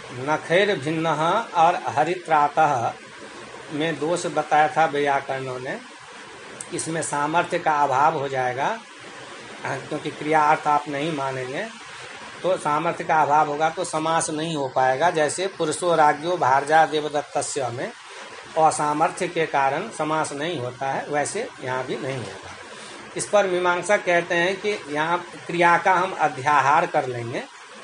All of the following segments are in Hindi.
नखैर भिन्न और हरित्रातः में दोष बताया था व्याकरणों ने। इसमें सामर्थ्य का अभाव हो जाएगा, क्योंकि क्रिया अर्थ आप नहीं मानेंगे तो सामर्थ्य का अभाव होगा तो समास नहीं हो पाएगा। जैसे पुरुषो राज्ञो भारजा देवदत्तस्य में असामर्थ्य के कारण समास नहीं होता है, वैसे यहाँ भी नहीं होगा। इस पर मीमांसक कहते हैं कि यहाँ क्रिया का हम अध्याहार कर लेंगे,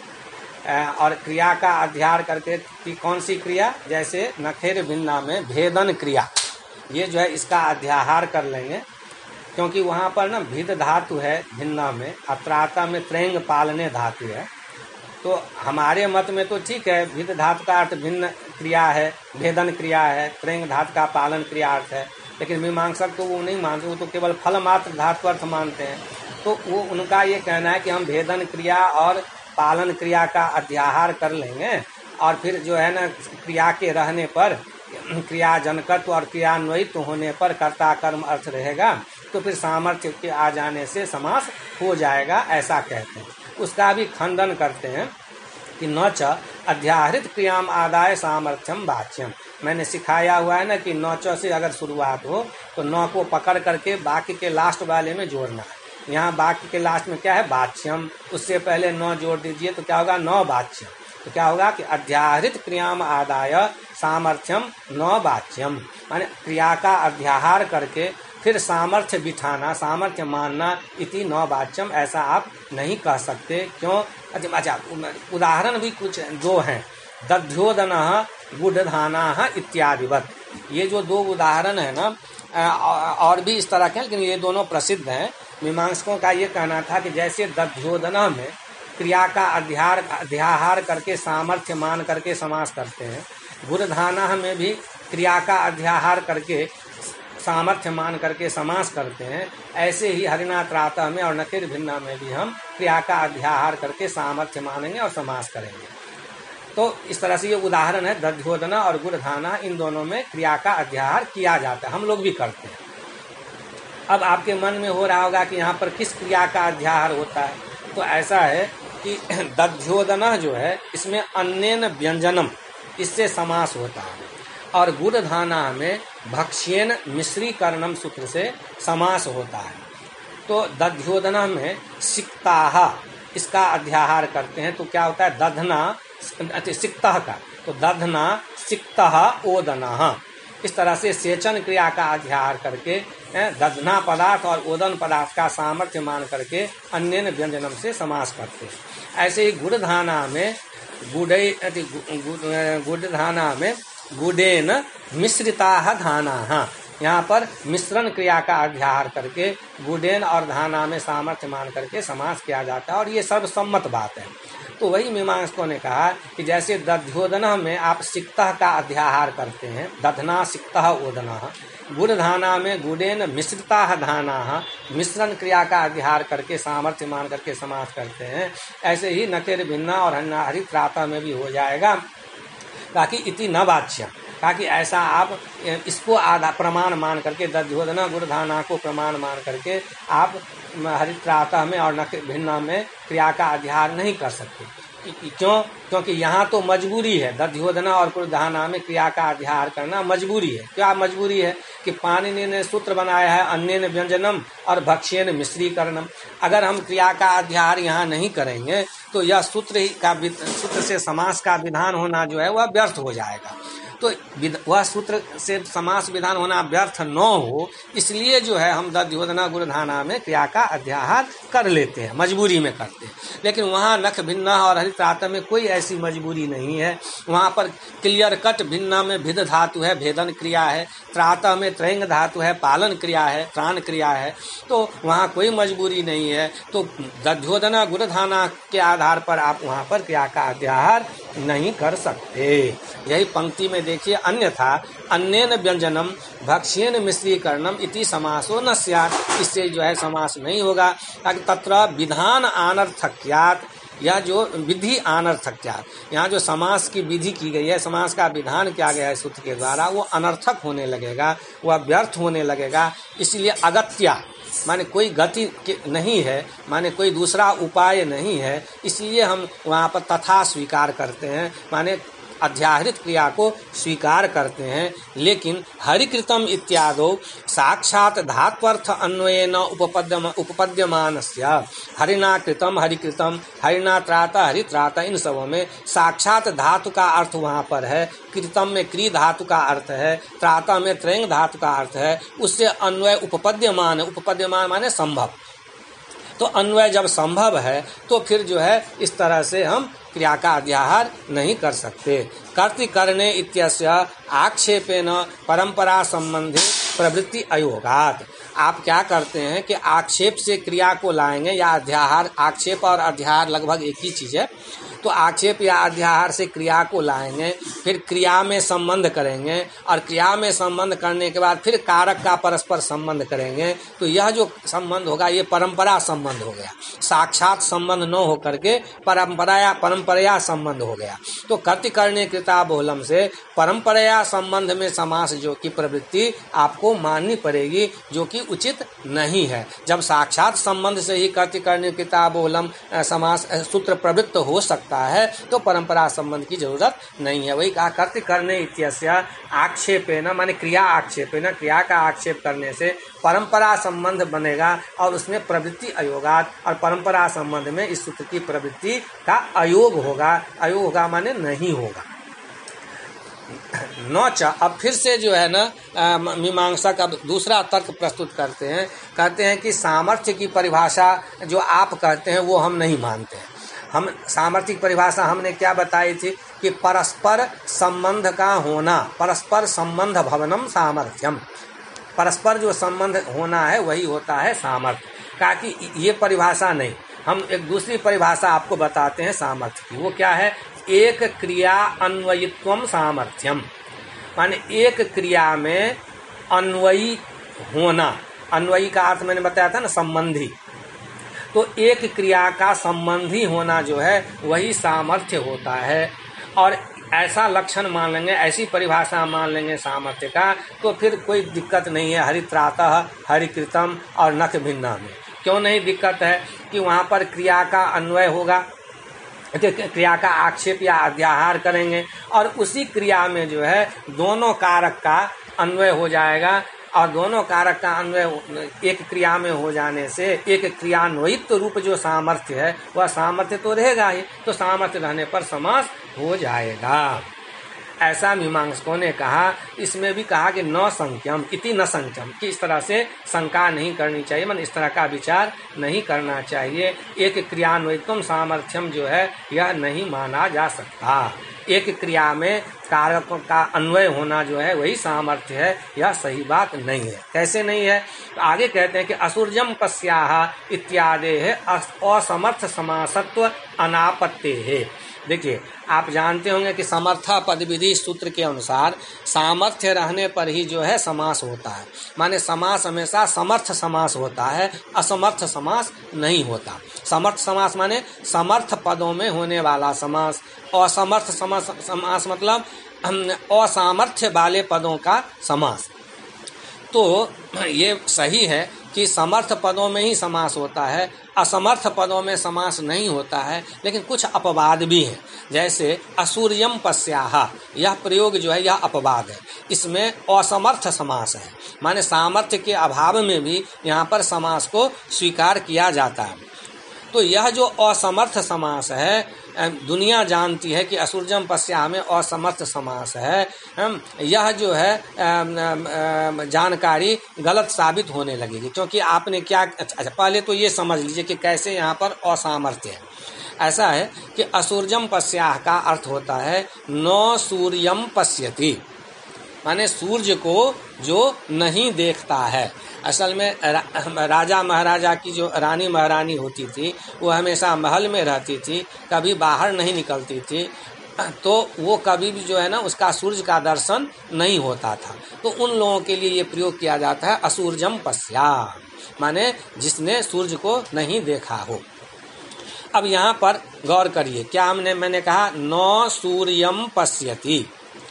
और क्रिया का अध्याहार करके कि कौन सी क्रिया, जैसे नखेर भिन्ना में भेदन क्रिया, ये जो है इसका अध्याहार कर लेंगे, क्योंकि वहाँ पर ना भिद धातु है भिन्ना में, अत्राता में त्रेंग पालने धातु है। तो हमारे मत में तो ठीक है, भिद धातु का अर्थ भिन्न क्रिया है, भेदन क्रिया है, त्रेंग धातु का पालन क्रिया अर्थ है, लेकिन मीमांसक तो वो नहीं मानते, वो तो केवल फल मात्र धातु अर्थ मानते हैं। तो वो उनका ये कहना है कि हम भेदन क्रिया और पालन क्रिया का अध्याहार कर लेंगे, और फिर जो है ना क्रिया के रहने पर क्रिया जनकत्व और क्रियान्वयित्व होने पर कर्ता कर्म अर्थ रहेगा, तो फिर सामर्थ्य के आ जाने से समास हो जाएगा, ऐसा कहते हैं। उसका भी खंडन करते हैं कि न च अध्याहृत क्रियाम आदाय सामर्थ्यम वाच्यम। मैंने सिखाया हुआ है ना कि न च से अगर शुरुआत हो तो न को पकड़ करके वाक्य के लास्ट वाले में जोड़ना है। यहाँ वाक्य के लास्ट में क्या है, वाच्यम, उससे पहले न जोड़ दीजिए तो क्या होगा, न वाच्यम। तो क्या होगा कि अध्याहृत क्रियाम आदाय सामर्थ्यम न वाच्यम, माने क्रिया का अध्याहार करके फिर सामर्थ्य बिठाना, सामर्थ्य मानना, इति न वाच्यम, ऐसा आप नहीं कह सकते। क्यों? अच्छा, उदाहरण भी कुछ दो हैं, दध्योदन गुडधाना इत्यादिवत। ये जो दो उदाहरण है ना, और भी इस तरह के, लेकिन ये दोनों प्रसिद्ध हैं। मीमांसकों का ये कहना था कि जैसे दध्योदन में क्रिया का अध्याहार करके सामर्थ्य मान करके समास करते हैं, गुडधाना में भी क्रिया का अध्याहार करके सामर्थ्य मान करके समास करते हैं, ऐसे ही हरिणात्रातः में और नखिर भिन्ना में भी हम क्रिया का अध्याहार करके सामर्थ्य मानेंगे और समास करेंगे। तो इस तरह से ये उदाहरण है, दध्योदना और गुडधाना, इन दोनों में क्रिया का अध्याहार किया जाता है, हम लोग भी करते हैं। अब आपके मन में हो रहा होगा कि यहाँ पर किस क्रिया का अध्याहार होता है, तो ऐसा है कि दध्योदना जो है इसमें अन्येन व्यंजनम, इससे समास होता है, और गुडधाना में भक्ष्येन मिश्रीकरणम सूत्र से समास होता है। तो दध्योदना में सिक्ताह, इसका अध्याहार करते हैं तो क्या होता है, दधना सिक्तः का, तो दधना सिक्तः ओदना, इस तरह से सेचन क्रिया का अध्याहार करके दधना पदार्थ और ओदन पदार्थ का सामर्थ्य मान करके अन्येन व्यंजनम से समास करते हैं। ऐसे ही गुडधाना में गुडधाना में गुडेन मिश्रिताः धानाः, यहाँ पर मिश्रण क्रिया का अध्याहार करके गुडेन और धाना में सामर्थ्य मान करके समास किया जाता है, और ये सर्वसम्मत बात है। तो वही मीमांसकों ने कहा कि जैसे दध्योदना में आप सिक्तः का अध्याहार करते हैं, दधना सिक्तः ओदना, गुडधाना में गुडेन मिश्रिताः धानाः, मिश्रण क्रिया का अध्याहार करके सामर्थ्य मान करके समास करते हैं, ऐसे ही नखिर भिन्ना और हरित्रातः में भी हो जाएगा। ताकि इति न वाच्यम, ताकि ऐसा आप इसको आधा प्रमाण मान करके, दध्योदना गुडधाना को प्रमाण मान करके आप हरित्रातः में और नखिर भिन्ना में क्रिया का अध्याहार नहीं कर सकते। क्यों? क्योंकि यहाँ तो मजबूरी है, दध्योदना और गुडधाना में क्रिया का अध्याहार करना मजबूरी है। क्या मजबूरी है? कि पाणिनि ने सूत्र बनाया है अन्येन व्यंजनम और भक्ष्येन मिश्रीकरणम। अगर हम क्रिया का अध्याहार यहाँ नहीं करेंगे तो यह सूत्र से समास का विधान होना जो है वह व्यर्थ हो जाएगा। तो वह सूत्र से समास विधान होना व्यर्थ न हो, इसलिए जो है हम दध्योदना गुडधाना में क्रिया का अध्याहार कर लेते हैं, मजबूरी में करते हैं। लेकिन वहाँ नख भिन्ना और हरित्रातः में कोई ऐसी मजबूरी नहीं है। वहाँ पर क्लियर कट भिन्ना में भिद धातु है, भेदन क्रिया है, त्रातः में त्रैंग धातु है, पालन क्रिया है, त्राण क्रिया है, तो वहाँ कोई मजबूरी नहीं है। तो दध्योदना गुडधाना के आधार पर आप वहाँ पर क्रिया का अध्याहार नहीं कर सकते। यही पंक्ति में देखिए, अन्यथा अन्येन व्यंजनम भक्ष्येन मिश्रीकरणम इति समासो न स्यात्, इससे जो है समास नहीं होगा। ताकि तत्र विधान अनर्थक्यात्, यह जो विधि अनर्थक्यात्, यहाँ जो समास की विधि की गई है, समास का विधान किया गया है सूत्र के द्वारा, वो अनर्थक होने लगेगा, वह व्यर्थ होने लगेगा। इसलिए अगत्या माने कोई गति नहीं है, माने कोई दूसरा उपाय नहीं है, इसलिए हम वहाँ पर तथा स्वीकार करते हैं। माने अध्याहृत क्रिया को स्वीकार करते हैं, लेकिन हरिकृतम इत्यादो साक्षात धात्वर्थ अन्वयेन उपपद्यमानस्य हरिना कृतम हरिकृतम हरिना त्राता हरित्राता, इन सबों में साक्षात धातु का अर्थ वहाँ पर है। कृतम में क्री धातु का अर्थ है, त्राता में त्रयंग धातु का अर्थ है। उससे अन्वय उपपद्यमान, उपपद्यमान माने संभव। तो अन्वय जब संभव है तो फिर जो है इस तरह से हम क्रिया का अध्याहार नहीं कर सकते। कर्तृ करणे इत्यस्य आक्षेपेन परंपरा संबंधी प्रवृत्ति अयोगात। आप क्या करते हैं कि आक्षेप से क्रिया को लाएंगे या अध्याहार, आक्षेप और अध्याहार लगभग एक ही चीज है। तो आक्षेप या अध्याहार से क्रिया को लाएंगे, फिर क्रिया में संबंध करेंगे और क्रिया में संबंध करने के बाद फिर कारक का परस्पर संबंध करेंगे। तो यह जो संबंध होगा ये परंपरा संबंध हो गया, साक्षात संबंध न होकर के परंपराया संबंध हो गया। तो कर्तृ करणे कृता बहुलम से परंपराया संबंध में समास जो की प्रवृत्ति आपको माननी पड़ेगी, जो कि उचित नहीं है। जब साक्षात संबंध से ही कर्तृ करणे कृता बहुलम समास सूत्र प्रवृत्त हो सकता है तो परंपरा संबंध की जरूरत नहीं है। वही कहा कर्तृ करणे इत्यस्य आक्षेपेन माने क्रिया आक्षेपेन, क्रिया का आक्षेप करने से परंपरा संबंध बनेगा और उसमें प्रवृत्ति अयोगात, और परंपरा संबंध में इस सूत्र की प्रवृत्ति का अयोग होगा। अयोग होगा माने नहीं होगा। नौच अब फिर से जो है ना मीमांसक अब दूसरा तर्क प्रस्तुत करते हैं। कहते हैं कि सामर्थ्य की परिभाषा जो आप कहते हैं वो हम नहीं मानते हैं। हम सामर्थ्य की परिभाषा हमने क्या बताई थी कि परस्पर संबंध का होना, परस्पर संबंध भवनम सामर्थ्यम, परस्पर जो संबंध होना है वही होता है सामर्थ्य। कहा कि ये परिभाषा नहीं, हम एक दूसरी परिभाषा आपको बताते हैं सामर्थ्य की। वो क्या है? एक क्रिया अन्वयित्वम सामर्थ्यम, माने एक क्रिया में अन्वयी होना। अन्वयी का अर्थ मैंने बताया था ना, संबंधी। तो एक क्रिया का संबंधी होना जो है वही सामर्थ्य होता है। और ऐसा लक्षण मान लेंगे, ऐसी परिभाषा मान लेंगे सामर्थ्य का, तो फिर कोई दिक्कत नहीं है हरित्रातः, हरिकृतम और नख भिन्ना में। क्यों नहीं दिक्कत है? कि वहाँ पर क्रिया का अन्वय होगा, क्रिया का आक्षेप या अध्याहार करेंगे और उसी क्रिया में जो है दोनों कारक का अन्वय हो जाएगा। और दोनों कारक का अन्वय एक क्रिया में हो जाने से एक क्रियान्वयित रूप जो सामर्थ्य है वह सामर्थ्य तो रहेगा ही, तो सामर्थ्य रहने पर समास हो जाएगा। ऐसा मीमांसकों ने कहा। इसमें भी कहा कि न संख्यम इति न संख्यम, कि इस तरह से शंका नहीं करनी चाहिए, मन इस तरह का विचार नहीं करना चाहिए। एक क्रियान्वयित्वम सामर्थ्यम जो है यह नहीं माना जा सकता। एक क्रिया में कारकों का अन्वय होना जो है वही सामर्थ्य है, यह सही बात नहीं है। कैसे नहीं है? तो आगे कहते हैं कि असुर्जम पस्याह इत्यादि है असमर्थ समासत्व अनापत्ति है। देखिए, आप जानते होंगे कि समर्था पदविधि सूत्र के अनुसार सामर्थ्य रहने पर ही जो है समास होता है। माने समास हमेशा समर्थ समास होता है, असमर्थ समास नहीं होता। समर्थ समास माने समर्थ पदों में होने वाला समास। असमर्थ समास मतलब असामर्थ्य वाले पदों का समास। तो ये सही है कि समर्थ पदों में ही समास होता है, असमर्थ पदों में समास नहीं होता है। लेकिन कुछ अपवाद भी हैं, जैसे असुर्यम पस्याह, यह प्रयोग जो है यह अपवाद है। इसमें असमर्थ समास है, माने सामर्थ्य के अभाव में भी यहाँ पर समास को स्वीकार किया जाता है। तो यह जो असमर्थ समास है, दुनिया जानती है कि असुर्जम पस्याह में असमर्थ समास है। यह जो है जानकारी गलत साबित होने लगेगी, क्योंकि आपने क्या, अच्छा पहले तो ये समझ लीजिए कि कैसे यहाँ पर असामर्थ्य है। ऐसा है कि असुर्जम पस्याह का अर्थ होता है न सूर्यम पश्यति, माने सूर्य को जो नहीं देखता है। असल में राजा महाराजा की जो रानी महारानी होती थी वो हमेशा महल में रहती थी, कभी बाहर नहीं निकलती थी, तो वो कभी भी जो है ना उसका सूर्य का दर्शन नहीं होता था। तो उन लोगों के लिए ये प्रयोग किया जाता है असुर्जम पश्याह, माने जिसने सूर्य को नहीं देखा हो। अब यहाँ पर गौर करिए, क्या मैंने कहा न सूर्यम पश्यति,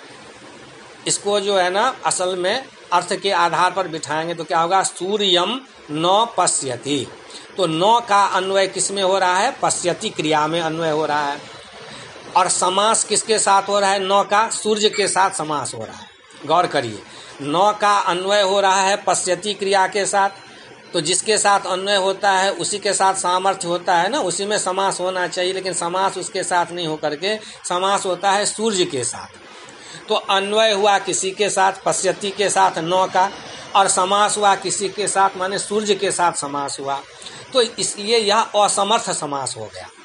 इसको जो है ना असल में अर्थ के आधार पर बिठाएंगे तो क्या होगा? सूर्यम न पश्यति। तो न का अन्वय किस में हो रहा है? पश्यति क्रिया में अन्वय हो रहा है। और समास किसके साथ हो रहा है? नौ का सूर्य के साथ समास हो रहा है। गौर करिए, नौ का अन्वय हो रहा है पश्यति क्रिया के साथ, तो जिसके साथ अन्वय होता है उसी के साथ सामर्थ्य होता है ना, उसी में समास होना चाहिए, लेकिन समास उसके साथ नहीं होकर के समास होता है सूर्य के साथ। तो अन्वय हुआ किसी के साथ, पश्यति के साथ नौ का, और समास हुआ किसी के साथ, माने सूर्य के साथ समास हुआ, तो इसलिए यह असमर्थ समास हो गया।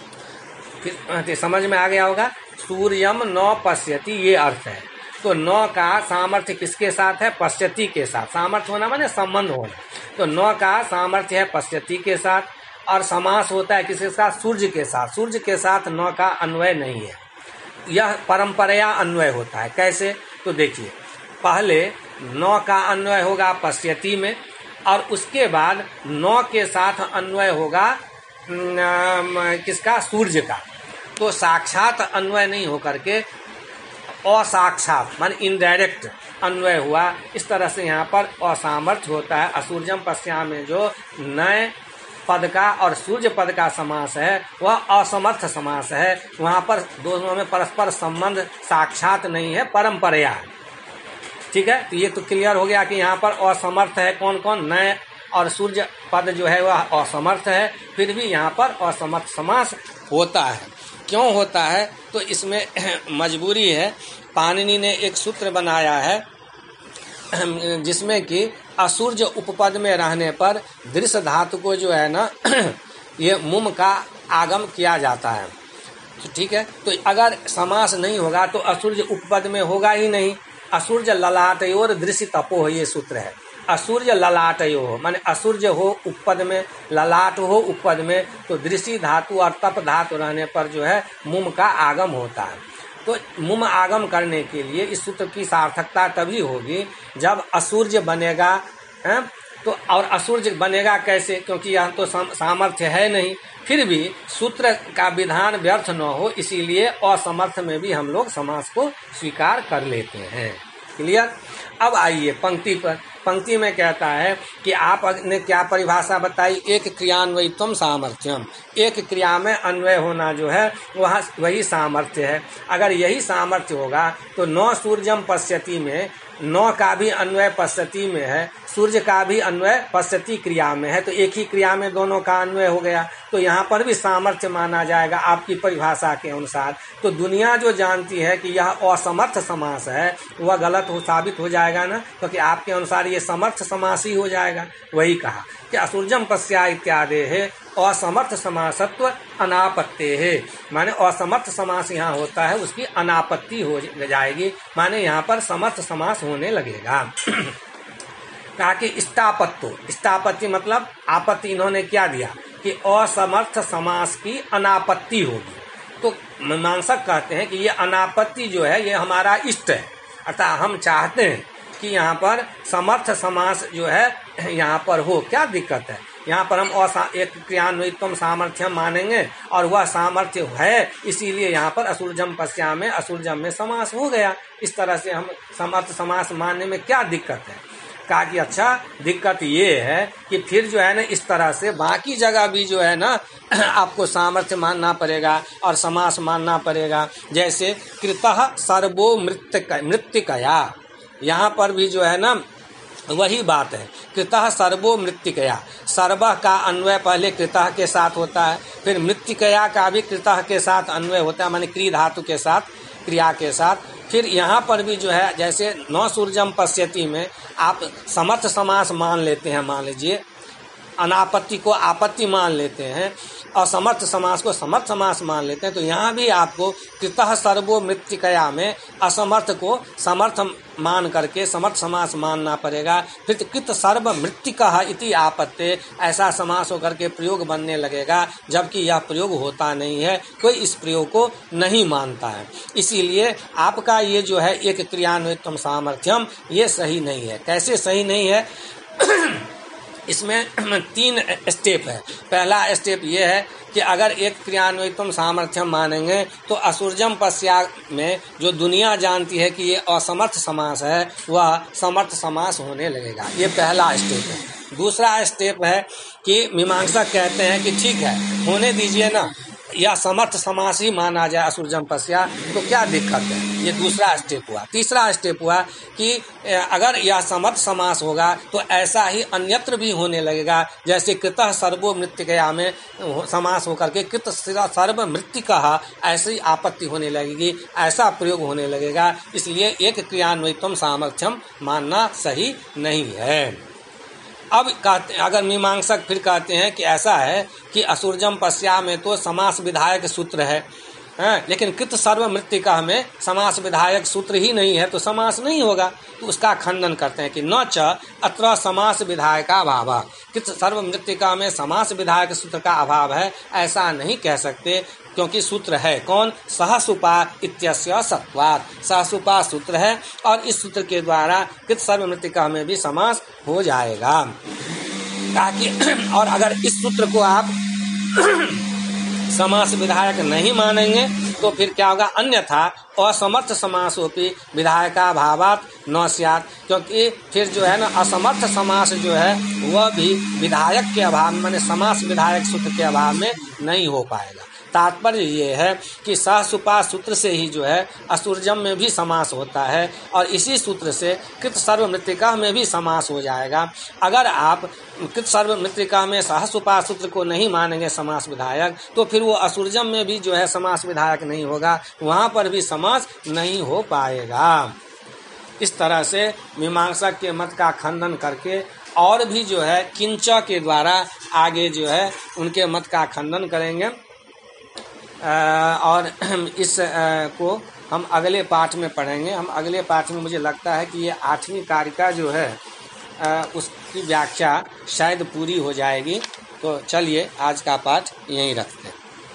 फिर समझ में आ गया होगा, सूर्यम न पश्यति, ये अर्थ है। तो नौ का सामर्थ्य किसके साथ है? पश्यति के साथ। सामर्थ्य होना माने संबंध होना, तो नौ का सामर्थ्य है पश्यति के साथ, और समास होता है किसके साथ? सूर्य के साथ। सूर्य के साथ नौ का अन्वय नहीं है, यह परंपराया अन्वय होता है। कैसे? तो देखिए, पहले नौ का अन्वय होगा पश्यति में, और उसके बाद नौ के साथ अन्वय होगा किसका? सूर्य का। तो साक्षात अन्वय नहीं होकर के असाक्षात मान इनडायरेक्ट अन्वय हुआ। इस तरह से यहाँ पर असामर्थ्य होता है। असूर्यम पश्याम में जो नए पद का और सूर्य पद का समास है वह असमर्थ समास है। वहाँ पर दोनों में परस्पर संबंध साक्षात नहीं है, परंपराया है। ठीक है, तो ये तो क्लियर हो गया कि यहाँ पर असमर्थ है कौन कौन? नए और सूर्य पद जो है वह असमर्थ है, फिर भी यहाँ पर असमर्थ समास होता है। क्यों होता है? तो इसमें मजबूरी है। पाणिनि ने एक सूत्र बनाया है जिसमें कि असुर्ज उपपद में रहने पर दृश्य धातु को जो है ना ये मुम का आगम किया जाता है। तो ठीक है, तो अगर समास नहीं होगा तो असुर्ज उपपद में होगा ही नहीं। असुर्ज ललाटयोर दृश्य तपो, ये सूत्र है। असुर्य ललाटयो माने असुर्य हो उपपद में, ललाट हो उपपद में, तो दृश्य धातु और तप धातु रहने पर जो है मुम का आगम होता है। तो मुम आगम करने के लिए इस सूत्र की सार्थकता तभी होगी जब असुर्य बनेगा है? तो और असुर्य बनेगा कैसे? क्योंकि यह तो सामर्थ्य है नहीं, फिर भी सूत्र का विधान व्यर्थ न हो, इसीलिए असमर्थ में भी हम लोग समास को स्वीकार कर लेते हैं। क्लियर? अब आइए पंक्ति पर। पंक्ति में कहता है कि आपने क्या परिभाषा बताई? एक क्रियान्वयित्वम सामर्थ्यम, एक क्रिया में अन्वय होना जो है वह वही सामर्थ्य है। अगर यही सामर्थ्य होगा तो नौ सूर्यम पश्यति में नौ का भी अन्वय पश्यति में है, सूर्य का भी अन्वय पश्यति क्रिया में है, तो एक ही क्रिया में दोनों का अन्वय हो गया, तो यहाँ पर भी सामर्थ्य माना जाएगा आपकी परिभाषा के अनुसार। तो दुनिया जो जानती है कि यह असमर्थ समास है वह गलत साबित हो जाएगा ना, क्योंकि आपके अनुसार ये समर्थ समास ही हो जाएगा। वही कहा कि असुर्जम पश्या इत्यादि है असमर्थ समासत्व अनापत्ति है, माने असमर्थ समास यहाँ होता है उसकी अनापत्ति हो जाएगी, माने यहाँ पर समर्थ समास होने लगेगा। कहा कि इष्टापत्तो, इष्टापत्ति मतलब आपत्ति इन्होंने क्या दिया कि असमर्थ समास की अनापत्ति होगी। तो मीमांसक कहते हैं कि ये अनापत्ति जो है ये हमारा इष्ट है, अर्थात हम चाहते हैं कि यहाँ पर समर्थ समास जो है यहाँ पर हो। क्या दिक्कत है? यहाँ पर हम एक क्रियान्वयित्वम सामर्थ्यम मानेंगे और वह सामर्थ्य है, इसीलिए यहाँ पर असुर्जम पश्या में असुर्जम में समास हो गया। इस तरह से हम समर्थ समास मानने में क्या दिक्कत है? कहा कि अच्छा दिक्कत ये है कि फिर जो है ना इस तरह से बाकी जगह भी जो है ना आपको सामर्थ्य मानना पड़ेगा और समास मानना पड़ेगा। जैसे कृतः सर्वो मृत्तिकया, यहाँ पर भी जो है ना वही बात है। कृतः सर्वो मृत्तिकया, सर्वः का अन्वय पहले कृतः के साथ होता है, फिर मृत्तिकया का भी कृतः के साथ अन्वय होता है, माने क्री धातु के साथ, क्रिया के साथ। फिर यहाँ पर भी जो है जैसे नौ सूर्यम पश्यति में आप समर्थ समास मान लेते हैं, मान लीजिए अनापत्ति को आपत्ति मान लेते हैं, असमर्थ समास को समर्थ समास मान लेते हैं, तो यहाँ भी आपको कृतः सर्वो मृत्तिकया में असमर्थ को समर्थ मान करके समर्थ समास मानना पड़ेगा। फिर कृत सर्व मृत्तिकः इति आपत्ते, ऐसा समास होकर के प्रयोग बनने लगेगा, जबकि यह प्रयोग होता नहीं है, कोई इस प्रयोग को नहीं मानता है। इसीलिए आपका ये जो है एक क्रियान्वयित्वम सामर्थ्यम ये सही नहीं है। कैसे सही नहीं है? इसमें 3 स्टेप है। पहला स्टेप ये है कि अगर एक क्रियान्वयित्वम सामर्थ्यम मानेंगे तो असुर्जम पश्या में जो दुनिया जानती है कि ये असमर्थ समास है वह समर्थ समास होने लगेगा। ये पहला स्टेप है। दूसरा स्टेप है कि मीमांसक कहते हैं कि ठीक है होने दीजिए ना, या समर्थ समास ही माना जाए असुरजम पश्या, तो क्या दिक्कत है। ये दूसरा स्टेप हुआ। तीसरा स्टेप हुआ कि अगर यह समर्थ समास होगा तो ऐसा ही अन्यत्र भी होने लगेगा, जैसे कृतः सर्वो मृत्तिकया में समास होकर के कृत सर्व मृत्तिका, ऐसी आपत्ति होने लगेगी, ऐसा प्रयोग होने लगेगा। इसलिए एक क्रियान्वयित्वम सामर्थ्यम मानना सही नहीं है। अब कहते, अगर मीमांसक फिर कहते हैं कि ऐसा है कि असुरजम पश्या में तो समास विधायक सूत्र है, लेकिन कृत सर्व मृत्तिका में समास विधायक सूत्र ही नहीं है, तो समास नहीं होगा। तो उसका खंडन करते हैं कि न च अत्र समास विधायका अभाव, कृत सर्व मृत्तिका में समास विधायक सूत्र का अभाव है, ऐसा नहीं कह सकते, क्योंकि सूत्र है कौन, सहसुपा इत्यस्य सत्वात्, सहसुपा सूत्र है और इस सूत्र के द्वारा कृत सर्व मृत्तिका में भी समास हो जाएगा। ताकि और अगर इस सूत्र को आप समास विधायक नहीं मानेंगे तो फिर क्या होगा, अन्यथा असमर्थ समासोपि विधायका भावात न स्यात्, क्योंकि फिर जो है ना असमर्थ समास जो है वह भी विधायक के अभाव में, माने समास विधायक सूत्र के अभाव में नहीं हो पाएगा। तात्पर्य ये है कि सहसुपा सूत्र से ही जो है असुरजम में भी समास होता है और इसी सूत्र से कृत सर्व मृत्तिका में भी समास हो जाएगा। अगर आप कृत सर्व मृत्तिका में सहसुपा सूत्र को नहीं मानेंगे समास विधायक, तो फिर वो असुरजम में भी जो है समास विधायक नहीं होगा, वहाँ पर भी समास नहीं हो पाएगा। इस तरह से मीमांसक के मत का खंडन करके और भी जो है किंच के द्वारा आगे जो है उनके मत का खंडन करेंगे। और इस को हम अगले पाठ में पढ़ेंगे। हम अगले पाठ में मुझे लगता है कि ये 8वीं कारिका जो है उसकी व्याख्या शायद पूरी हो जाएगी। तो चलिए आज का पाठ यहीं रखते हैं।